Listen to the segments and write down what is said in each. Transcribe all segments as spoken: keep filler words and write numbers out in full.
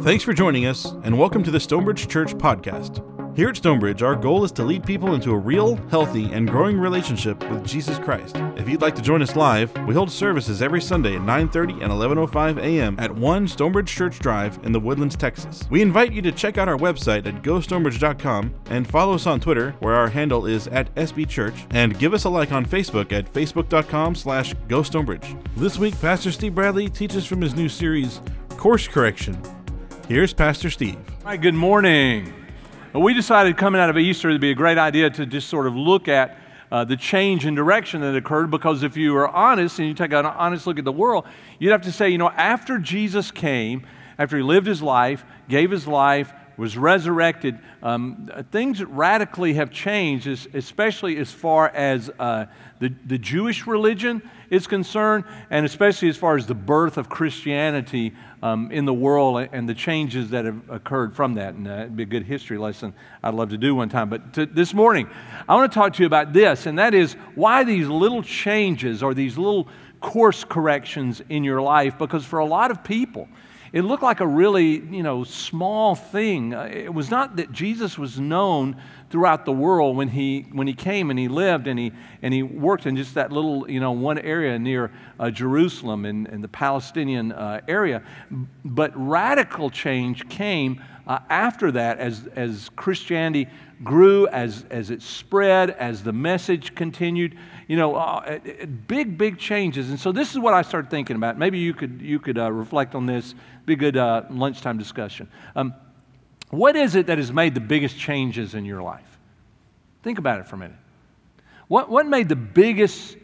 Thanks for joining us, and welcome to the Stonebridge Church podcast. Here at Stonebridge, our goal is to lead people into a real, healthy, and growing relationship with Jesus Christ. If you'd like to join us live, we hold services every Sunday at nine thirty and eleven oh five a.m. at one Stonebridge Church Drive in the Woodlands, Texas. We invite you to check out our website at go stonebridge dot com and follow us on Twitter, where our handle is at S B Church, and give us a like on Facebook at facebook dot com slash go stonebridge. This week, Pastor Steve Bradley teaches from his new series, Course Correction. Here's Pastor Steve. All right, good morning. We decided coming out of Easter it'd be a great idea to just sort of look at uh, the change in direction that occurred, because if you are honest and you take an honest look at the world, you'd have to say, you know, after Jesus came, after he lived his life, gave his life, was resurrected, um, things radically have changed, especially as far as uh, the, the Jewish religion is concerned, and especially as far as the birth of Christianity um, in the world and the changes that have occurred from that. And uh, it'd be a good history lesson I'd love to do one time. But to, this morning, I want to talk to you about this, and that is why these little changes or these little course corrections in your life, because for a lot of people, it looked like a really, you know, small thing. It was not that Jesus was known throughout the world when he when he came and he lived and he and he worked in just that little, you know, one area near uh, Jerusalem and, and the Palestinian uh, area. But radical change came uh, after that as as Christianity grew, as as it spread, as the message continued. You know, uh, big, big changes. And so this is what I started thinking about. Maybe you could you could uh, reflect on this. Be a good uh, lunchtime discussion. Um, what is it that has made the biggest changes in your life? Think about it for a minute. What what made the biggest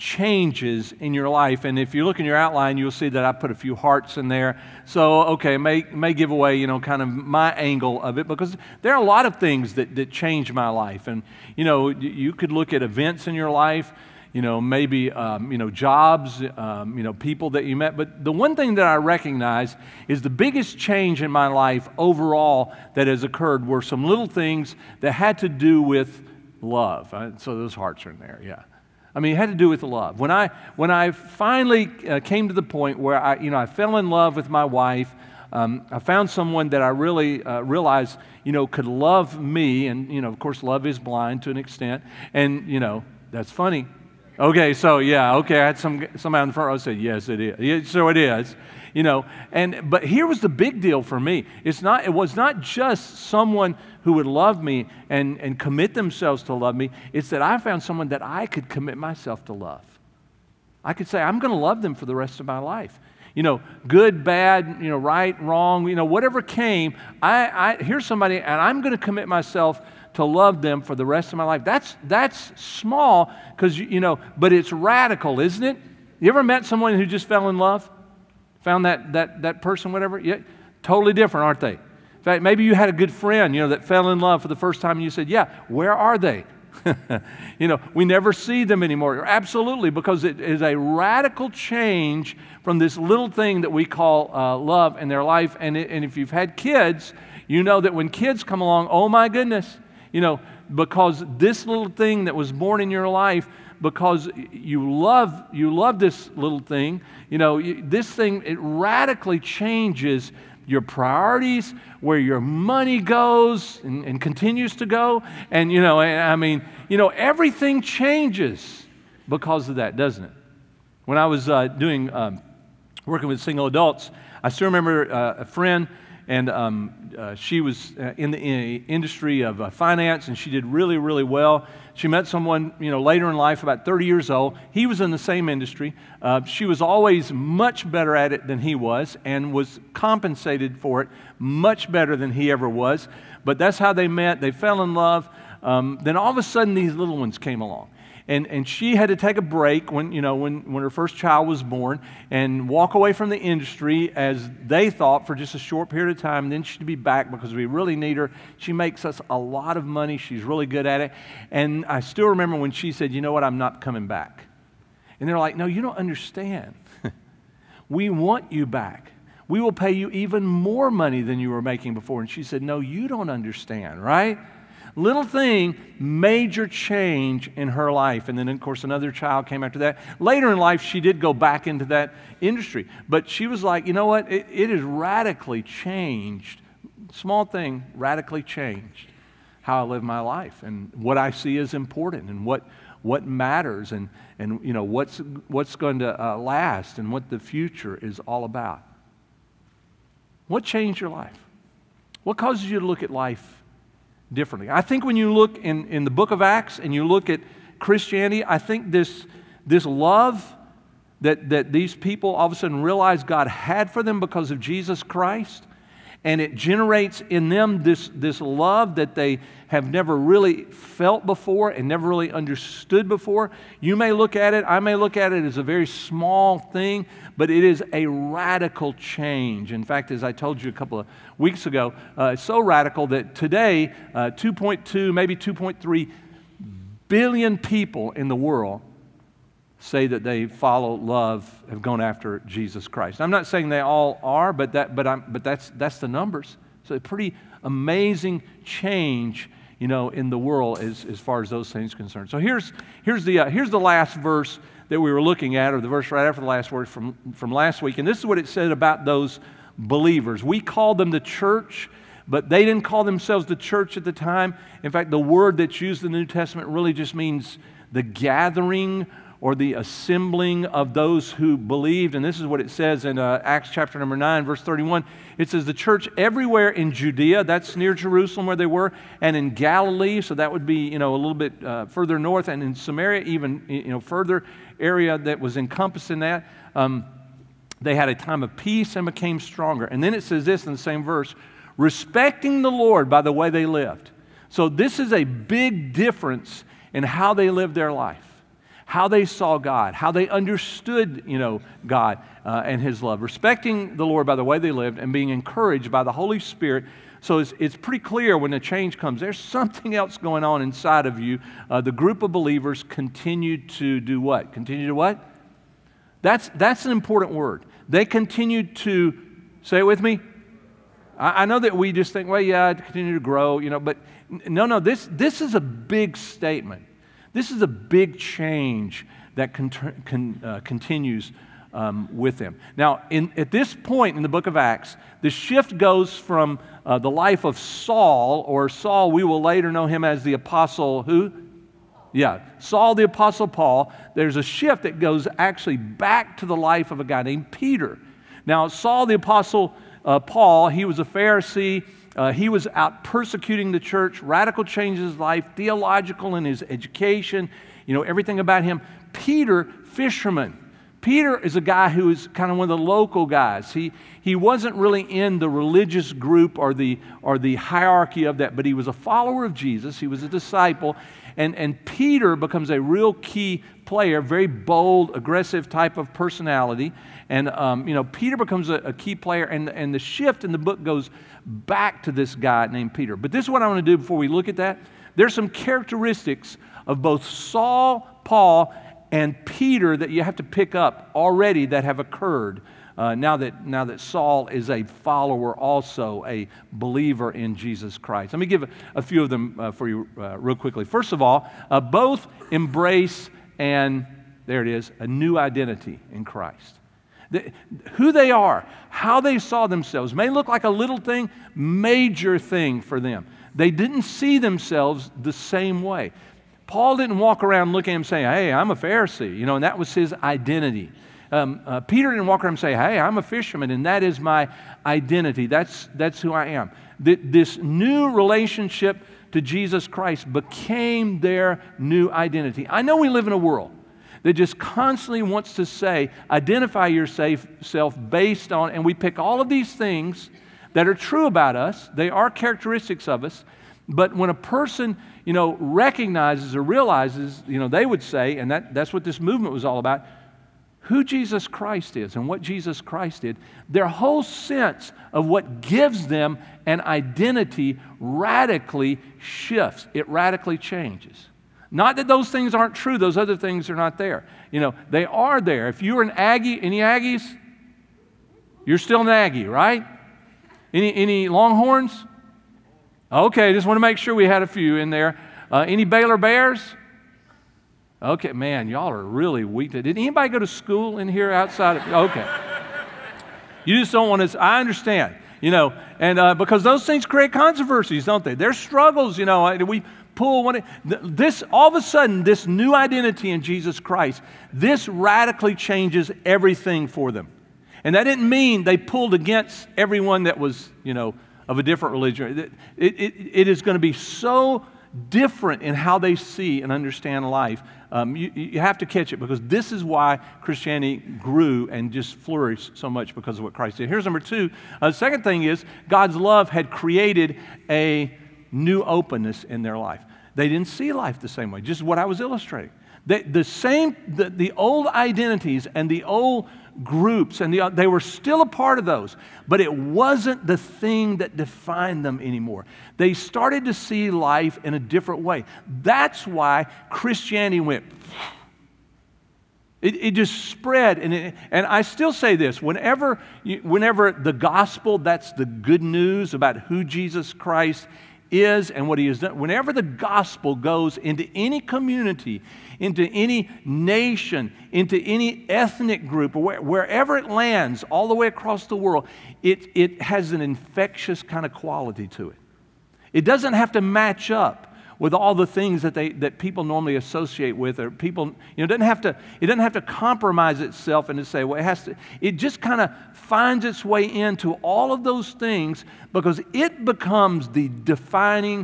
changes in your life? And if you look in your outline, you'll see that I put a few hearts in there. So, okay, may may give away, you know, kind of my angle of it, because there are a lot of things that, that changed my life. And, you know, you could look at events in your life, you know, maybe, um, you know, jobs, um, you know, people that you met. But the one thing that I recognize is the biggest change in my life overall that has occurred were some little things that had to do with love. Uh, so those hearts are in there, yeah. I mean, it had to do with love. When I when I finally uh, came to the point where I, you know, I fell in love with my wife, um, I found someone that I really uh, realized, you know, could love me, and you know, of course, love is blind to an extent, and you know, that's funny. Okay, so yeah, okay, I had some somebody in the front row said, yes, it is. Yeah, so it is. You know, and but here was the big deal for me. It's not. It was not just someone who would love me and, and commit themselves to love me. It's that I found someone that I could commit myself to love. I could say, I'm going to love them for the rest of my life. You know, good, bad, you know, right, wrong, you know, whatever came, I, I here's somebody, and I'm going to commit myself to love them for the rest of my life. That's that's small, because, you know, but it's radical, isn't it? You ever met someone who just fell in love? Found that that that person, whatever? Yeah, totally different, aren't they? In fact, maybe you had a good friend, you know, that fell in love for the first time, and you said, yeah, where are they? You know, we never see them anymore. Absolutely, because it is a radical change from this little thing that we call uh, love in their life. And, it, and if you've had kids, you know that when kids come along, oh my goodness, you know, because this little thing that was born in your life, because you love you love this little thing, you know, you, this thing, it radically changes your priorities, where your money goes and, and continues to go. And, you know, I mean, you know, everything changes because of that, doesn't it? When I was uh, doing, um, working with single adults, I still remember uh, a friend, and um, uh, she was uh, in the in industry of uh, finance, and she did really, really well. She met someone, you know, later in life, about thirty years old. He was in the same industry. Uh, she was always much better at it than he was, and was compensated for it much better than he ever was. But that's how they met. They fell in love. Um, then all of a sudden, these little ones came along. And and she had to take a break when, you know, when, when her first child was born, and walk away from the industry, as they thought, for just a short period of time. And then she'd be back because we really need her. She makes us a lot of money. She's really good at it. And I still remember when she said, you know what, I'm not coming back. And they're like, no, you don't understand. We want you back. We will pay you even more money than you were making before. And she said, no, you don't understand, right? Little thing, major change in her life. And then, of course, another child came after that. Later in life, she did go back into that industry. But she was like, you know what? It, it has radically changed. Small thing, radically changed how I live my life and what I see as important and what what matters and, and you know, what's, what's going to uh, last and what the future is all about. What changed your life? What causes you to look at life differently? I think when you look in, in the book of Acts and you look at Christianity, I think this, this love that, that these people all of a sudden realize God had for them because of Jesus Christ, and it generates in them this, this love that they have never really felt before and never really understood before. You may look at it, I may look at it as a very small thing, but it is a radical change. In fact, as I told you a couple of weeks ago, uh, it's so radical that today, uh, two point two, maybe two point three billion people in the world say that they follow, love, have gone after Jesus Christ. I'm not saying they all are, but that, but I'm, but that's that's the numbers. So a pretty amazing change, you know, in the world as, as far as those things are concerned. So here's here's the uh, here's the last verse that we were looking at, or the verse right after the last verse from from last week, and this is what it said about those believers. We called them the church, but they didn't call themselves the church at the time. In fact, the word that's used in the New Testament really just means the gathering or the assembling of those who believed. And this is what it says in uh, Acts chapter number nine, verse thirty-one. It says, the church everywhere in Judea, that's near Jerusalem where they were, and in Galilee, so that would be, you know, a little bit uh, further north, and in Samaria, even, you know, further area that was encompassed in that. Um, they had a time of peace and became stronger. And then it says this in the same verse, respecting the Lord by the way they lived. So this is a big difference in how they lived their life, how they saw God, how they understood, you know, God uh, and His love, respecting the Lord by the way they lived and being encouraged by the Holy Spirit. So it's, it's pretty clear when the change comes, there's something else going on inside of you. Uh, the group of believers continued to do what? Continue to what? That's, that's an important word. They continued to, say it with me, I, I know that we just think, well, yeah, continue to grow, you know, but no, no, this, this is a big statement. This is a big change that con- con- uh, continues um, with them. Now, in, at this point in the book of Acts, the shift goes from uh, the life of Saul, or Saul, we will later know him as the apostle who? Yeah, Saul the apostle Paul. There's a shift that goes actually back to the life of a guy named Peter. Now, Saul the apostle uh, Paul, he was a Pharisee. Uh, he was out persecuting the church, radical changes in his life, theological in his education, you know, everything about him. Peter, fisherman. Peter is a guy who is kind of one of the local guys. He he wasn't really in the religious group or the or the hierarchy of that, but he was a follower of Jesus. He was a disciple. And, and Peter becomes a real key player, very bold, aggressive type of personality. And, um, you know, Peter becomes a, a key player, and, and the shift in the book goes back to this guy named Peter. But this is what I want to do before we look at that. There's some characteristics of both Saul, Paul, and Peter that you have to pick up already that have occurred uh, now that now that Saul is a follower, also a believer in Jesus Christ. Let me give a, a few of them uh, for you uh, real quickly. First of all, uh, both embrace and, there it is, a new identity in Christ. The, who they are, how they saw themselves, may look like a little thing, major thing for them. They didn't see themselves the same way. Paul didn't walk around looking at him saying, hey, I'm a Pharisee, you know, and that was his identity. Um, uh, Peter didn't walk around and say, hey, I'm a fisherman, and that is my identity. That's, that's who I am. Th- this new relationship to Jesus Christ became their new identity. I know we live in a world that just constantly wants to say, identify yourself based on, and we pick all of these things that are true about us. They are characteristics of us. But when a person, you know, recognizes or realizes, you know, they would say, and that, that's what this movement was all about, who Jesus Christ is and what Jesus Christ did, their whole sense of what gives them an identity radically shifts. It radically changes. Not that those things aren't true, those other things are not there. You know, they are there. If you're an Aggie, any Aggies? You're still an Aggie, right? Any, any Longhorns? Okay, just want to make sure we had a few in there. Uh, any Baylor Bears? Okay, man, y'all are really weak. Did anybody go to school in here outside of, okay. You just don't want to, I understand, you know, and uh, because those things create controversies, don't they? There's struggles, you know, we pull one, this, all of a sudden, this new identity in Jesus Christ, this radically changes everything for them. And that didn't mean they pulled against everyone that was, you know, of a different religion. It, it, it is going to be so different in how they see and understand life. Um, you, you have to catch it, because this is why Christianity grew and just flourished so much, because of what Christ did. Here's number two. Uh, the second thing is God's love had created a new openness in their life. They didn't see life the same way, just what I was illustrating. They, the same, the, the old identities and the old groups, and the, they were still a part of those, but it wasn't the thing that defined them anymore. They started to see life in a different way. That's why Christianity went, it, it just spread. And, it, and I still say this, whenever, you, whenever the gospel, that's the good news about who Jesus Christ is and what he has done, whenever the gospel goes into any community, into any nation, into any ethnic group, or where, wherever it lands, all the way across the world, it, it has an infectious kind of quality to it. It doesn't have to match up with all the things that they that people normally associate with, or people, you know, it doesn't have to, it doesn't have to compromise itself and to say, well, it has to, it just kind of finds its way into all of those things, because it becomes the defining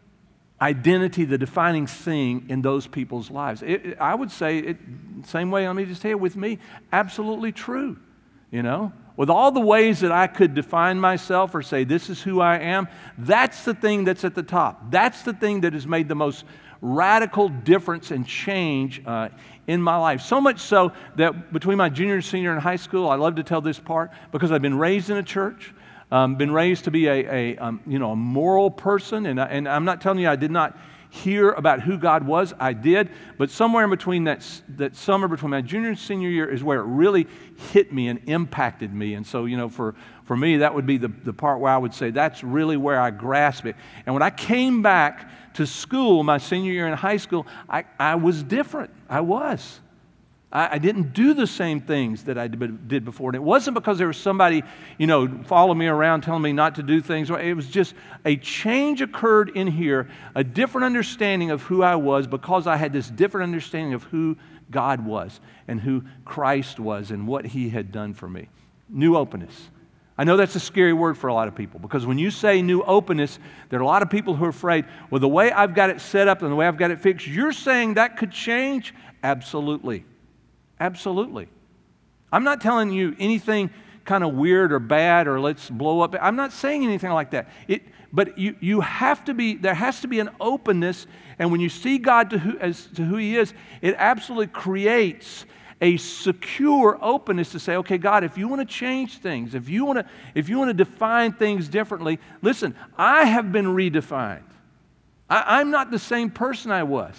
identity, the defining thing in those people's lives. It, it, I would say, it, same way, let me just tell you, with me, absolutely true, you know? With all the ways that I could define myself or say, this is who I am, that's the thing that's at the top. That's the thing that has made the most radical difference and change uh, in my life. So much so that between my junior and senior in high school, I love to tell this part, because I've been raised in a church, um, been raised to be a, a um, you know, a moral person, and, I, and I'm not telling you I did not hear about who God was. I did, but somewhere in between that, that summer between my junior and senior year is where it really hit me and impacted me. And so, you know, for, for me, that would be the, the part where I would say that's really where I grasp it. And when I came back to school, my senior year in high school, I, I was different. I was. I, I didn't do the same things that I did before. And it wasn't because there was somebody, you know, following me around telling me not to do things. It was just a change occurred in here, a different understanding of who I was, because I had this different understanding of who God was and who Christ was and what he had done for me. New openness. I know that's a scary word for a lot of people, because when you say new openness, there are a lot of people who are afraid, well, the way I've got it set up and the way I've got it fixed, you're saying that could change? Absolutely. Absolutely. I'm not telling you anything kind of weird or bad or let's blow up. I'm not saying anything like that. It, but you, you have to be, there has to be an openness, and when you see God to who, as to who he is, it absolutely creates a secure openness to say, okay, God, if you want to change things, if you want to, if you want to define things differently, listen, I have been redefined. I, I'm not the same person I was.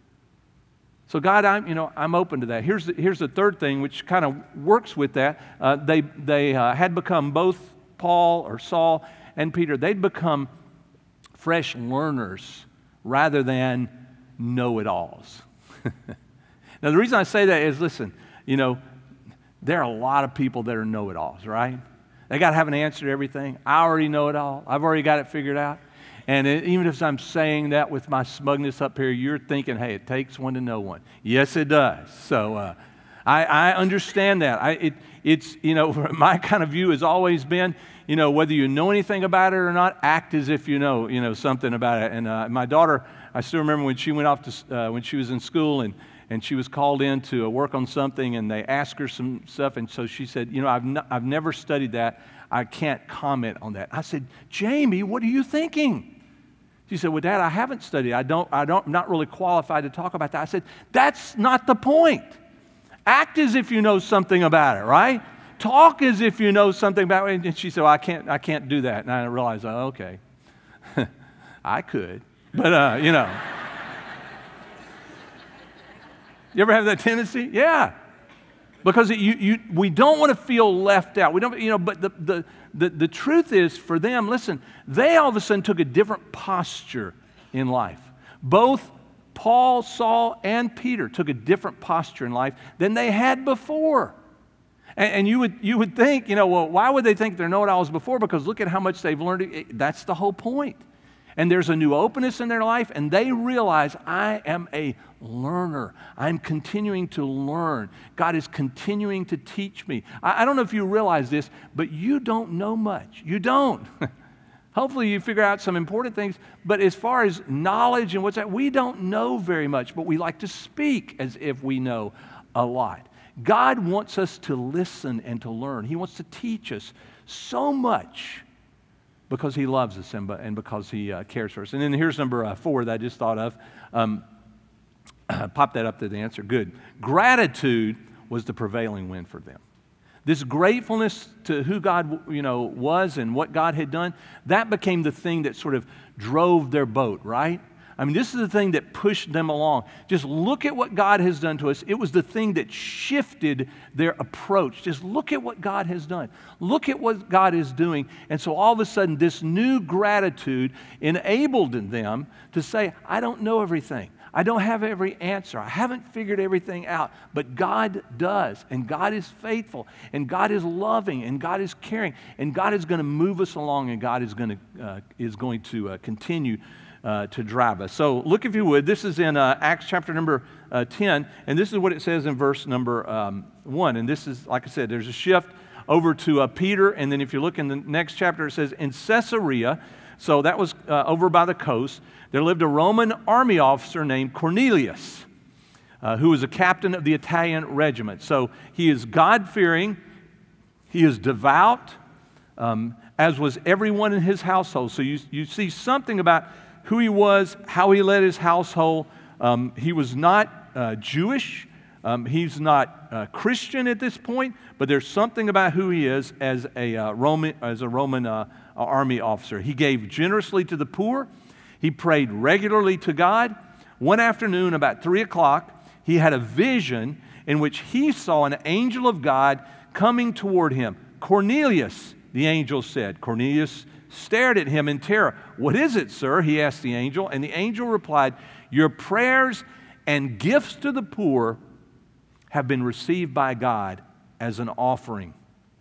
So God, I'm, you know, I'm open to that. Here's the, here's the third thing, which kind of works with that. Uh, they they uh, had become, both Paul or Saul and Peter, they'd become fresh learners rather than know-it-alls. Now, the reason I say that is, listen, you know, there are a lot of people that are know-it-alls, right? They got to have an answer to everything. I already know it all. I've already got it figured out. And it, even if I'm saying that with my smugness up here, you're thinking, hey, it takes one to know one. Yes, it does. So uh, I, I understand that. I, it, it's, you know, my kind of view has always been, you know, whether you know anything about it or not, act as if you know, you know, something about it. And uh, my daughter, I still remember when she went off to, uh, when she was in school, and and she was called in to uh, work on something, and they asked her some stuff, and so she said, you know, I've no, I've never studied that. I can't comment on that. I said, Jamie, what are you thinking? She said, well, Dad, I haven't studied. I don't, I don't, I'm not really qualified to talk about that. I said, that's not the point. Act as if you know something about it, right? Talk as if you know something about it. And she said, well, I can't, I can't do that. And I realized, oh, okay, I could, but uh, you know. You ever have that tendency? Yeah. Because it, you, you, we don't want to feel left out. We don't, you know, but the, the, the, the truth is for them, listen, they all of a sudden took a different posture in life. Both Paul, Saul, and Peter took a different posture in life than they had before. And, and you would you would think, you know, well, why would they think they're know-it-alls before? Because look at how much they've learned. That's the whole point. And there's a new openness in their life, and they realize, I am a learner. I'm continuing to learn. God is continuing to teach me. I, I don't know if you realize this, but you don't know much. You don't. Hopefully you figure out some important things, but as far as knowledge and what's that, we don't know very much, but we like to speak as if we know a lot. God wants us to listen and to learn. He wants to teach us so much because He loves us and, and because He uh, cares for us. And then here's number uh, four that I just thought of. Um, pop that up to the answer. Good. Gratitude was the prevailing wind for them. This gratefulness to who God, you know, was and what God had done, that became the thing that sort of drove their boat, right? I mean, this is the thing that pushed them along. Just look at what God has done to us. It was the thing that shifted their approach. Just look at what God has done. Look at what God is doing. And so all of a sudden, this new gratitude enabled them to say, I don't know everything. I don't have every answer. I haven't figured everything out, but God does, and God is faithful, and God is loving, and God is caring, and God is going to move us along, and God is going to uh, is going to uh, continue uh, to drive us. So look, if you would, this is in uh, Acts chapter number uh, ten, and this is what it says in verse number um, one. And this is, like I said, there's a shift over to uh, Peter, and then if you look in the next chapter, it says in Caesarea. So that was uh, over by the coast. There lived a Roman army officer named Cornelius, uh, who was a captain of the Italian regiment. So he is God-fearing, he is devout, um, as was everyone in his household. So you, you see something about who he was, how he led his household. Um, he was not uh, Jewish. Um, he's not uh, Christian at this point, but there's something about who he is as a uh, Roman, as a Roman uh, army officer. He gave generously to the poor. He prayed regularly to God. One afternoon, about three o'clock, he had a vision in which he saw an angel of God coming toward him. Cornelius, the angel said. Cornelius stared at him in terror. What is it, sir? He asked the angel. And the angel replied, your prayers and gifts to the poor have been received by God as an offering.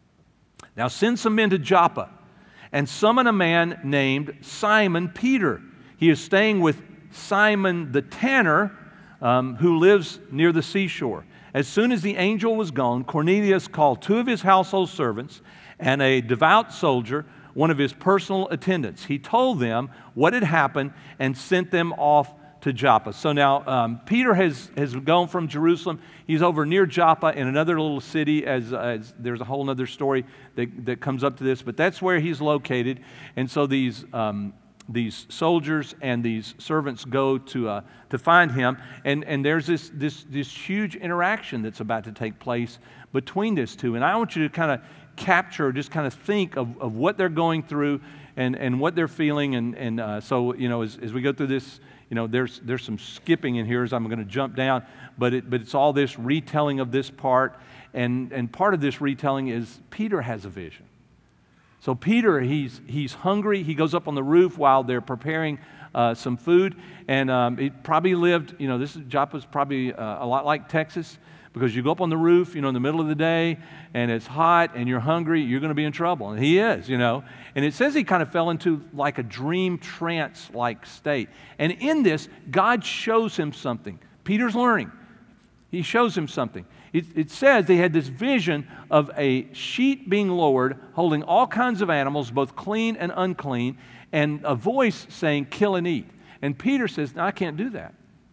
Now send some men to Joppa and summon a man named Simon Peter. He is staying with Simon the tanner, um, who lives near the seashore. As soon as the angel was gone, Cornelius called two of his household servants and a devout soldier, one of his personal attendants. He told them what had happened and sent them off to Joppa. So now um, Peter has, has gone from Jerusalem. He's over near Joppa in another little city, as, as there's a whole other story that, that comes up to this, but that's where he's located. And so these um, these soldiers and these servants go to uh, to find him, and, and there's this, this, this huge interaction that's about to take place between these two. And I want you to kind of capture, just kind of think of, of what they're going through and, and what they're feeling. And, and uh, so, you know, as, as we go through this, you know, there's there's some skipping in here as I'm going to jump down, but it, but it's all this retelling of this part, and and part of this retelling is Peter has a vision. So Peter, he's he's hungry. He goes up on the roof while they're preparing uh, some food, and um, he probably lived. You know, this is, Joppa's probably uh, a lot like Texas, because you go up on the roof, you know, in the middle of the day, and it's hot, and you're hungry, you're going to be in trouble. And he is, you know. And it says he kind of fell into like a dream trance-like state. And in this, God shows him something. Peter's learning. He shows him something. It, it says they had this vision of a sheet being lowered, holding all kinds of animals, both clean and unclean, and a voice saying, kill and eat. And Peter says, no, I can't do that.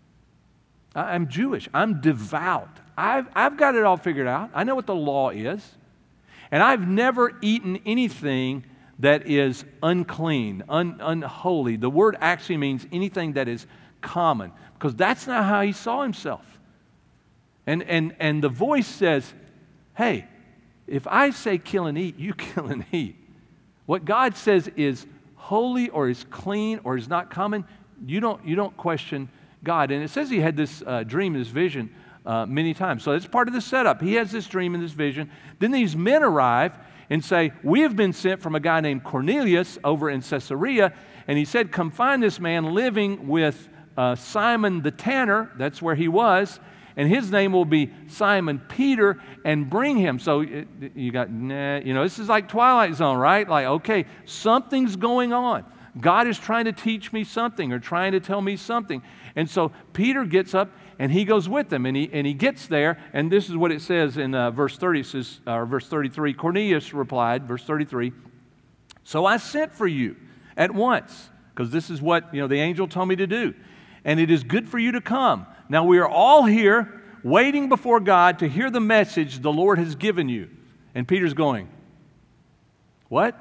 I, I'm Jewish. I'm devout. I've, I've got it all figured out. I know what the law is. And I've never eaten anything that is unclean, un, unholy. The word actually means anything that is common, because that's not how he saw himself. And, and, and the voice says, hey, if I say kill and eat, you kill and eat. What God says is holy or is clean or is not common, you don't, you don't question God. And it says he had this uh, dream, this vision uh, many times. So it's part of the setup. He has this dream and this vision. Then these men arrive and say, we have been sent from a guy named Cornelius over in Caesarea, and he said, come find this man living with uh, Simon the tanner. That's where he was. And his name will be Simon Peter, and bring him. So it, you got, nah, you know, this is like Twilight Zone, right? Like, okay, something's going on. God is trying to teach me something or trying to tell me something. And so Peter gets up and he goes with them, and he and he gets there, and this is what it says in uh, verse thirty. It says, uh, verse thirty-three. Cornelius replied, verse thirty-three. So I sent for you at once, because this is what you know the angel told me to do, and it is good for you to come. Now we are all here waiting before God to hear the message the Lord has given you. And Peter's going, what?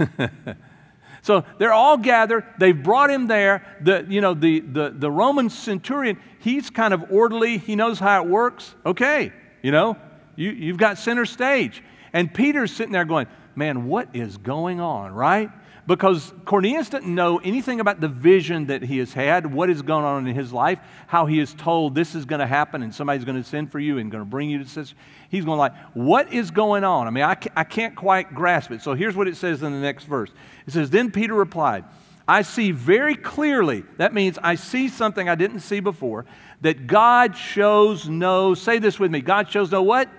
So they're all gathered. They've brought him there. The, you know, the, the, the Roman centurion, he's kind of orderly. He knows how it works. Okay, you know, you, you've got center stage. And Peter's sitting there going, man, what is going on, right? Because Cornelius didn't know anything about the vision that he has had, what is going on in his life, how he is told this is going to happen and somebody's going to send for you and going to bring you to sister. He's going like, what is going on? I mean, I, I can't quite grasp it. So here's what it says in the next verse. It says, then Peter replied, I see very clearly, that means I see something I didn't see before, that God shows no, say this with me, God shows no what?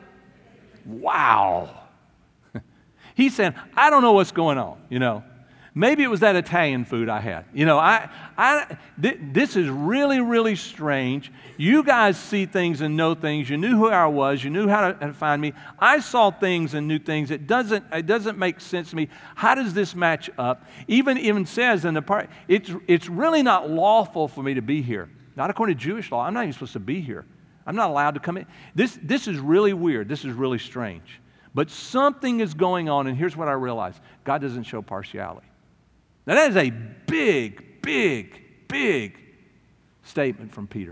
Wow. He's saying, I don't know what's going on, you know. Maybe it was that Italian food I had. You know, I, I, th- this is really, really strange. You guys see things and know things. You knew who I was. You knew how to, how to find me. I saw things and knew things. It doesn't, it doesn't make sense to me. How does this match up? Even even says in the part, it's, it's really not lawful for me to be here. Not according to Jewish law. I'm not even supposed to be here. I'm not allowed to come in. This, this is really weird. This is really strange. But something is going on, and here's what I realized. God doesn't show partiality. Now that is a big, big, big statement from Peter.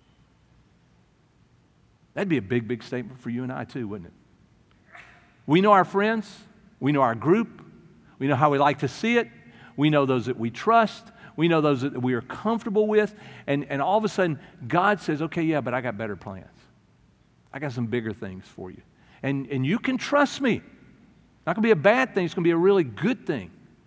That'd be a big, big statement for you and I too, wouldn't it? We know our friends. We know our group. We know how we like to see it. We know those that we trust. We know those that we are comfortable with. And, and all of a sudden, God says, okay, yeah, but I got better plans. I got some bigger things for you. And, and you can trust me. It's not going to be a bad thing. It's going to be a really good thing.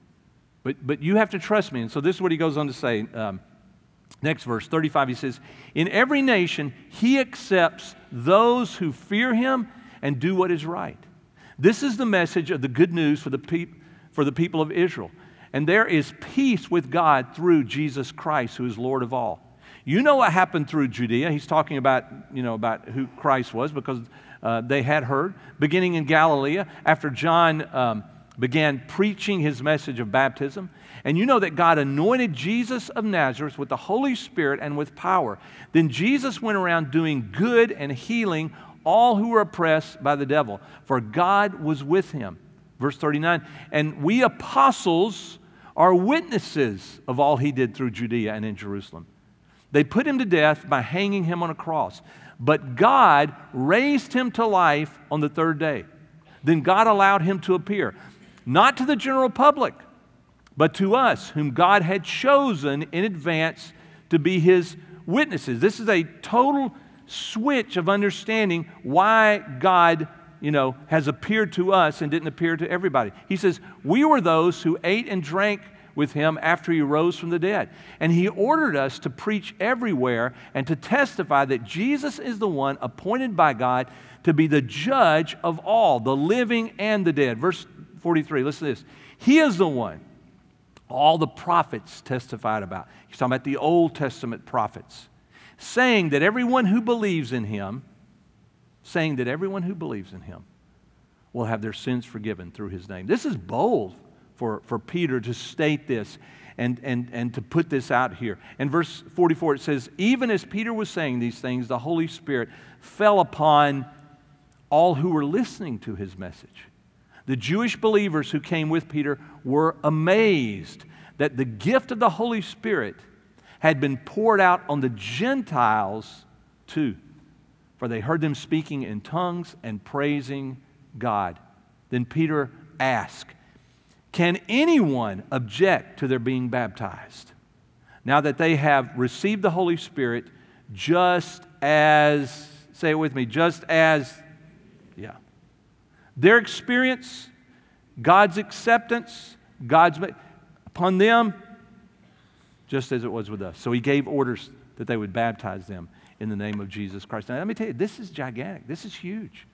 But, but you have to trust me. And so this is what he goes on to say. Um, next verse, thirty-five, he says, in every nation he accepts those who fear him and do what is right. This is the message of the good news for the, peop- for the people of Israel. And there is peace with God through Jesus Christ, who is Lord of all. You know what happened through Judea. He's talking about, you know, about who Christ was, because uh, they had heard. Beginning in Galilee, after John um, began preaching his message of baptism. And you know that God anointed Jesus of Nazareth with the Holy Spirit and with power. Then Jesus went around doing good and healing all who were oppressed by the devil, for God was with him. Verse thirty-nine, and we apostles are witnesses of all he did through Judea and in Jerusalem. They put him to death by hanging him on a cross, but God raised him to life on the third day. Then God allowed him to appear, not to the general public, but to us, whom God had chosen in advance to be his witnesses. This is a total switch of understanding why God, you know, has appeared to us and didn't appear to everybody. He says, we were those who ate and drank with him after he rose from the dead. And he ordered us to preach everywhere and to testify that Jesus is the one appointed by God to be the judge of all, the living and the dead. Verse forty-three, listen to this. He is the one all the prophets testified about. He's talking about the Old Testament prophets, saying that everyone who believes in him, saying that everyone who believes in him will have their sins forgiven through his name. This is bold for, for Peter to state this and, and, and to put this out here. In verse forty-four it says, even as Peter was saying these things, the Holy Spirit fell upon all who were listening to his message. The Jewish believers who came with Peter were amazed that the gift of the Holy Spirit had been poured out on the Gentiles too, for they heard them speaking in tongues and praising God. Then Peter asked, can anyone object to their being baptized now that they have received the Holy Spirit just as, Say it with me. Just as, yeah. Their experience, God's acceptance, God's, upon them, just as it was with us. So he gave orders that they would baptize them in the name of Jesus Christ. Now, let me tell you, this is gigantic. This is huge.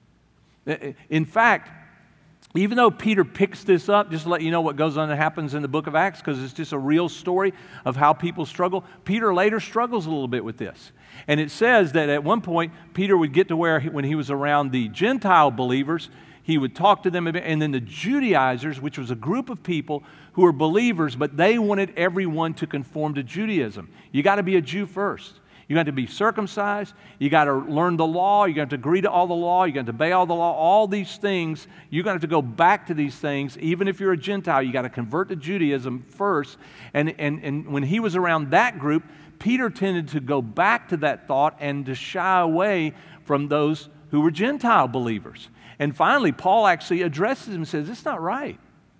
In fact, even though Peter picks this up, just to let you know what goes on and happens in the book of Acts, because it's just a real story of how people struggle, Peter later struggles a little bit with this. And it says that at one point, Peter would get to where, he, when he was around the Gentile believers, he would talk to them, and then the Judaizers, which was a group of people who were believers, but they wanted everyone to conform to Judaism. You got to be a Jew first. You got to be circumcised. You got to learn the law. You got to agree to all the law. You got to obey all the law. All these things, you're going to have to go back to these things. Even if you're a Gentile, you got to convert to Judaism first. And, and, and when he was around that group, Peter tended to go back to that thought and to shy away from those who were Gentile believers. And finally, Paul actually addresses him and says, "It's not right.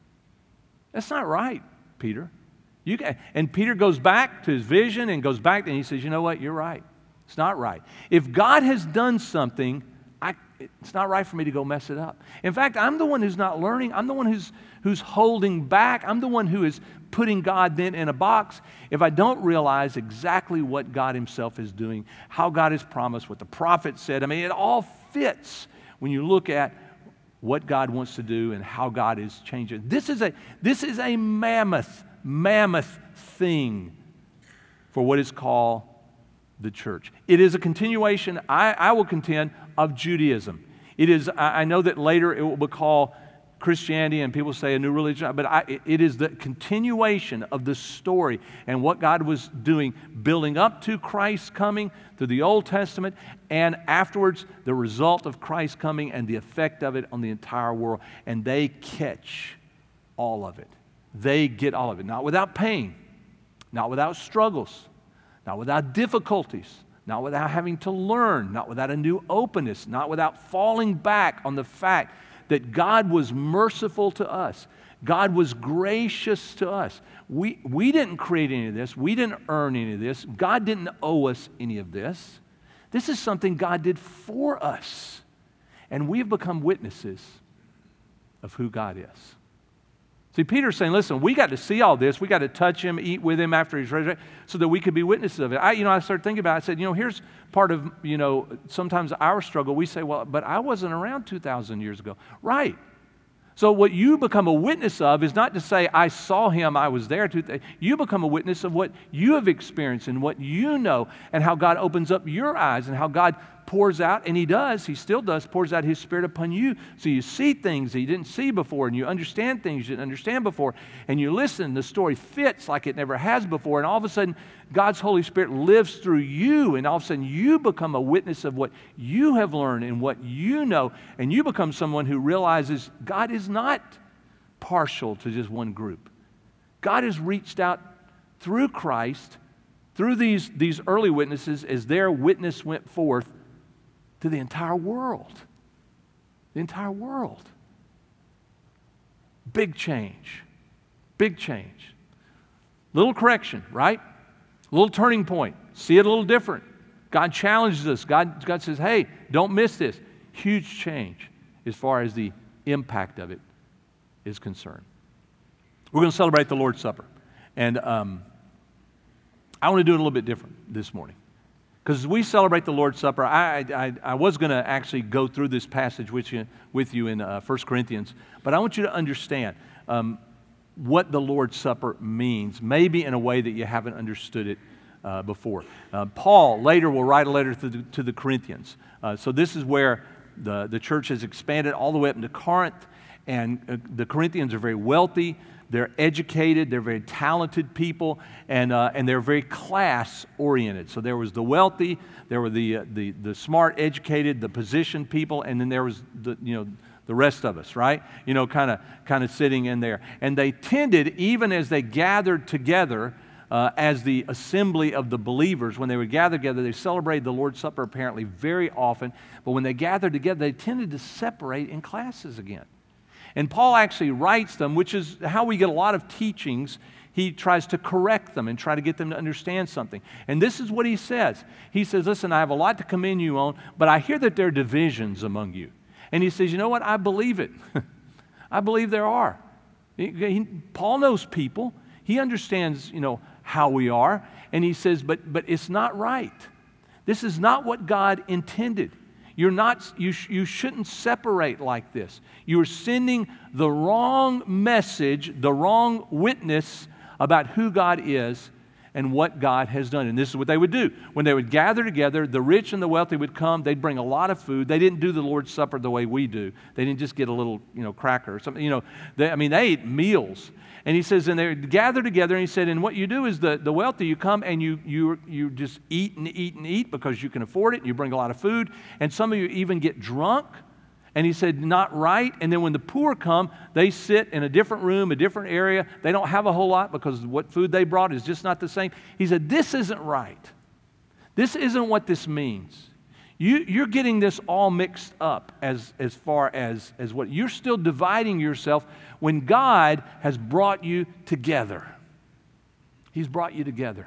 That's not right, Peter." You can, and Peter goes back to his vision and goes back and he says, "You know what? You're right. It's not right. If God has done something, I, it's not right for me to go mess it up. In fact, I'm the one who's not learning. I'm the one who's, who's holding back. I'm the one who is putting God then in a box if I don't realize exactly what God himself is doing, how God has promised, what the prophet said. I mean, it all fits when you look at what God wants to do and how God is changing. This is a, this is a mammoth, mammoth thing for what is called the church. It is a continuation, I, I will contend, of Judaism. It is, I, I know that later it will be called Christianity, and people say a new religion, but I, it is the continuation of the story and what God was doing, building up to Christ's coming through the Old Testament, and afterwards the result of Christ's coming and the effect of it on the entire world. And they catch all of it. They get all of it, not without pain, not without struggles, not without difficulties, not without having to learn, not without a new openness, not without falling back on the fact that God was merciful to us. God was gracious to us. We, we didn't create any of this. We didn't earn any of this. God didn't owe us any of this. This is something God did for us. And we have become witnesses of who God is. See, Peter's saying, listen, we got to see all this. We got to touch him, eat with him after he's resurrected so that we could be witnesses of it. I, you know, I started thinking about it. I said, you know, here's part of, you know, sometimes our struggle. We say, well, but I wasn't around two thousand years ago. Right. So what you become a witness of is not to say, I saw him, I was there. You become a witness of what you have experienced and what you know and how God opens up your eyes and how God pours out, and he does, he still does, pours out his Spirit upon you. So you see things that you didn't see before, and you understand things you didn't understand before, and you listen, the story fits like it never has before, and all of a sudden, God's Holy Spirit lives through you, and all of a sudden, you become a witness of what you have learned and what you know, and you become someone who realizes God is not partial to just one group. God has reached out through Christ, through these, these early witnesses, as their witness went forth to the entire world. The entire world. Big change. Big change. Little correction, right? Little turning point. See it a little different. God challenges us. God, God says, hey, don't miss this. Huge change as far as the impact of it is concerned. We're going to celebrate the Lord's Supper. And um, I want to do it a little bit different this morning. Because as we celebrate the Lord's Supper, I, I, I was going to actually go through this passage with you, with you in uh, First Corinthians, but I want you to understand um, what the Lord's Supper means, maybe in a way that you haven't understood it uh, before. Uh, Paul later will write a letter to the, to the Corinthians. Uh, so this is where the, the church has expanded all the way up into Corinth, and uh, the Corinthians are very wealthy. They're educated, they're very talented people, and, uh, and they're very class-oriented. So there was the wealthy, there were the, uh, the, the smart, educated, the positioned people, and then there was the, you know, the rest of us, right? You know, kind of kind of sitting in there. And they tended, even as they gathered together uh, as the assembly of the believers, when they would gather together, they celebrated the Lord's Supper apparently very often, but when they gathered together, they tended to separate in classes again. And Paul actually writes them, which is how we get a lot of teachings He tries to correct them and try to get them to understand something. And this is what he says. He says, listen, I have a lot to commend you on, but I hear that there are divisions among you. And he says, you know what? I believe it. I believe there are. He, he, Paul knows people. He understands, you know, how we are. And he says, but, but it's not right. This is not what God intended. You're not, you, sh- you shouldn't separate like this. You're sending the wrong message, the wrong witness about who God is and what God has done. And this is what they would do. When they would gather together, the rich and the wealthy would come. They'd bring a lot of food. They didn't do the Lord's Supper the way we do. They didn't just get a little, you know, cracker or something. You know, they, I mean, they ate meals. And he says, and they would gather together, and he said, and what you do is the, the wealthy, you come and you, you, you just eat and eat and eat because you can afford it, and you bring a lot of food. And some of you even get drunk. And he said, not right. And then when the poor come, they sit in a different room, a different area. They don't have a whole lot because what food they brought is just not the same. He said, this isn't right. This isn't what this means. You, you're getting this all mixed up as, as far as, as what you're still dividing yourself when God has brought you together. He's brought you together.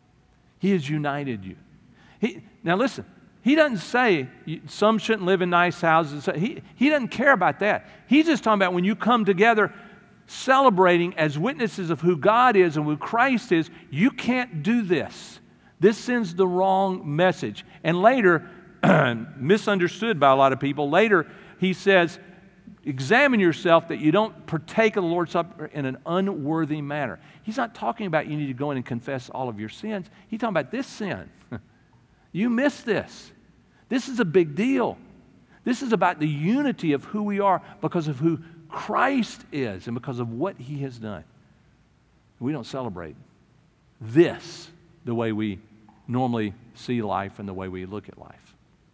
He has united you. He, now listen. He doesn't say some shouldn't live in nice houses. He, he doesn't care about that. He's just talking about when you come together celebrating as witnesses of who God is and who Christ is, you can't do this. This sends the wrong message. And later, misunderstood by a lot of people, later he says, examine yourself that you don't partake of the Lord's Supper in an unworthy manner. He's not talking about you need to go in and confess all of your sins. He's talking about this sin. You missed this. This is a big deal. This is about the unity of who we are because of who Christ is and because of what He has done. We don't celebrate this the way we normally see life and the way we look at life.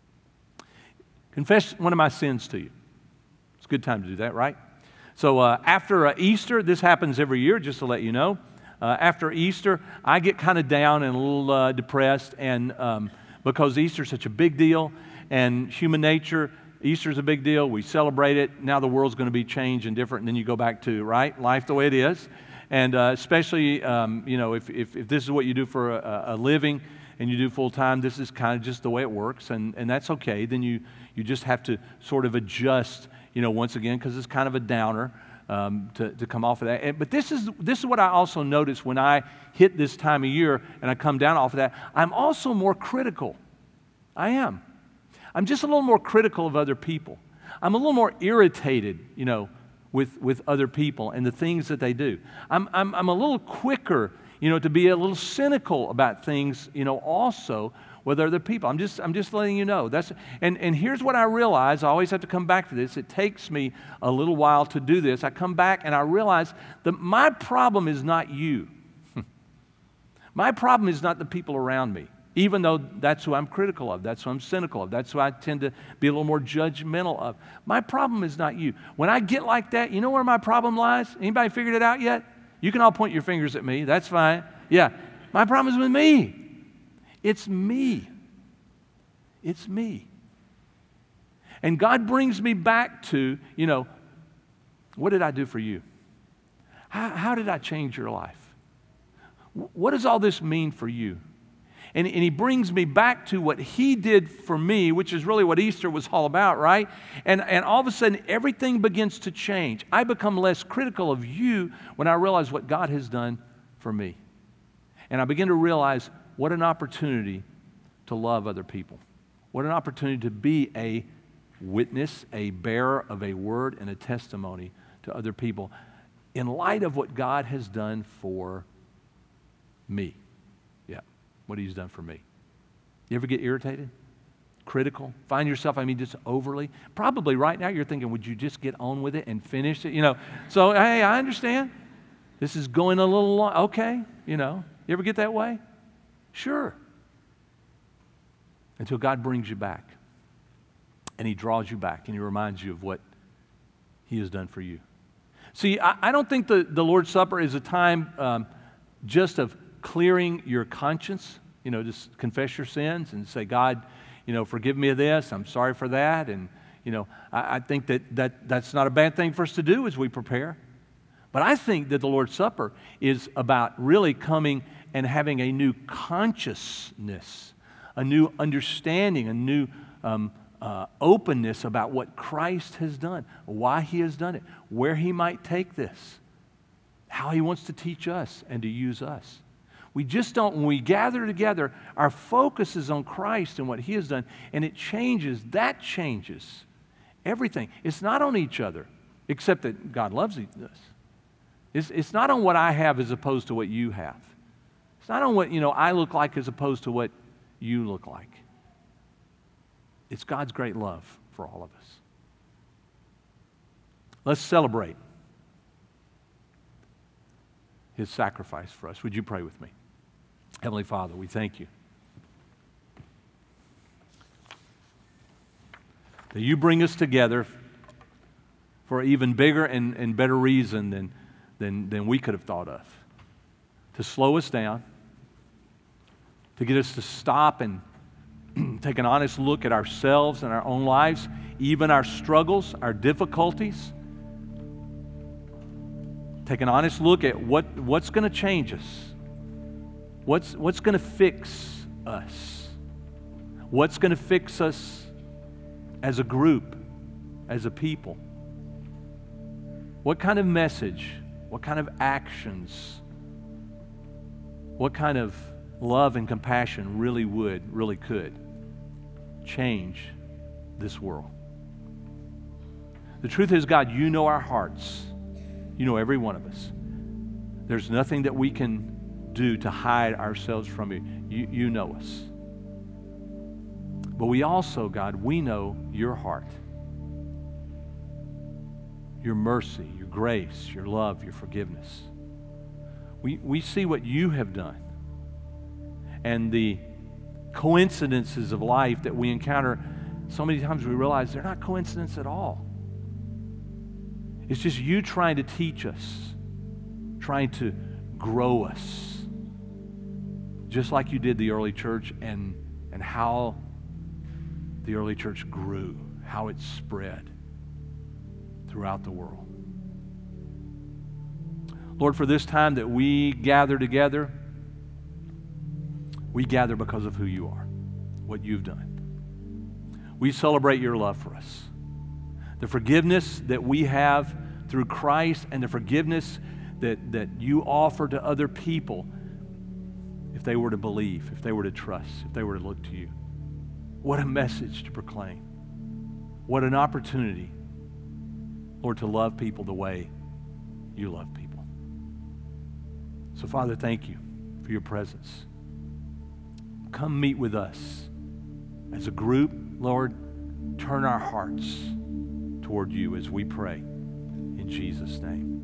Confess one of my sins to you. It's a good time to do that, right? So uh, after uh, Easter, this happens every year, just to let you know. Uh, after Easter, I get kind of down and a little uh, depressed, and um, because Easter's such a big deal, and human nature, Easter's a big deal. We celebrate it. Now the world's going to be changed and different, and then you go back to, right, life the way it is. And uh, especially, um, you know, if, if, if this is what you do for a, a living and you do full-time, this is kind of just the way it works, and, and that's okay. Then you, you just have to sort of adjust, you know, once again, because it's kind of a downer. Um, to, to come off of that. And, but this is, this is what I also notice when I hit this time of year and I come down off of that. I'm also more critical. I am. I'm just a little more critical of other people. I'm a little more irritated, you know, with, with other people and the things that they do. I'm, I'm, I'm a little quicker, you know, to be a little cynical about things, you know, also with other people. I'm just, I'm just letting you know. That's, and, and here's what I realize. I always have to come back to this. It takes me a little while to do this. I come back and I realize that my problem is not you. My problem is not the people around me, even though that's who I'm critical of. That's who I'm cynical of. That's who I tend to be a little more judgmental of. My problem is not you. When I get like that, you know where my problem lies? Anybody figured it out yet? You can all point your fingers at me. That's fine. Yeah. My problem is with me. It's me. It's me. And God brings me back to, you know, what did I do for you? How, how did I change your life? What does all this mean for you? And, and He brings me back to what He did for me, which is really what Easter was all about, right? And, and all of a sudden, everything begins to change. I become less critical of you when I realize what God has done for me. And I begin to realize what an opportunity to love other people. What an opportunity to be a witness, a bearer of a word and a testimony to other people in light of what God has done for me. Yeah, what He's done for me. You ever get irritated? Critical? Find yourself, I mean, just overly? Probably right now you're thinking, would you just get on with it and finish it? You know, so hey, I understand. This is going a little long. Okay, you know. You ever get that way? Sure. Until God brings you back. And He draws you back and He reminds you of what He has done for you. See, I, I don't think the, the Lord's Supper is a time um, just of clearing your conscience. You know, just confess your sins and say, God, you know, forgive me of this. I'm sorry for that. And, you know, I, I think that, that that's not a bad thing for us to do as we prepare. But I think that the Lord's Supper is about really coming and having a new consciousness, a new understanding, a new um, uh, openness about what Christ has done, why He has done it, where He might take this, how He wants to teach us and to use us. We just don't, when we gather together, our focus is on Christ and what He has done, and it changes, that changes everything. It's not on each other, except that God loves us. It's, it's not on what I have as opposed to what you have. It's not on what, you know, I look like as opposed to what you look like. It's God's great love for all of us. Let's celebrate His sacrifice for us. Would you pray with me? Heavenly Father, we thank You that You bring us together for an even bigger and, and better reason than, than, than we could have thought of. To slow us down, to get us to stop and take an honest look at ourselves and our own lives, even our struggles, our difficulties. Take an honest look at what, what's going to change us. What's, what's going to fix us? What's going to fix us as a group, as a people? What kind of message, what kind of actions, what kind of love and compassion really would, really could change this world? The truth is, God, You know our hearts. You know every one of us. There's nothing that we can do to hide ourselves from You. You, you know us. But we also, God, we know Your heart. Your mercy, Your grace, Your love, Your forgiveness. We, we see what You have done. And the coincidences of life that we encounter, so many times we realize they're not coincidence at all. It's just You trying to teach us, trying to grow us, just like You did the early church, and, and how the early church grew, how it spread throughout the world. Lord, for this time that we gather together, we gather because of who You are, what You've done. We celebrate Your love for us. The forgiveness that we have through Christ, and the forgiveness that, that You offer to other people if they were to believe, if they were to trust, if they were to look to You. What a message to proclaim. What an opportunity, Lord, to love people the way You love people. So, Father, thank You for Your presence. Come meet with us as a group, Lord. Turn our hearts toward You as we pray in Jesus' name.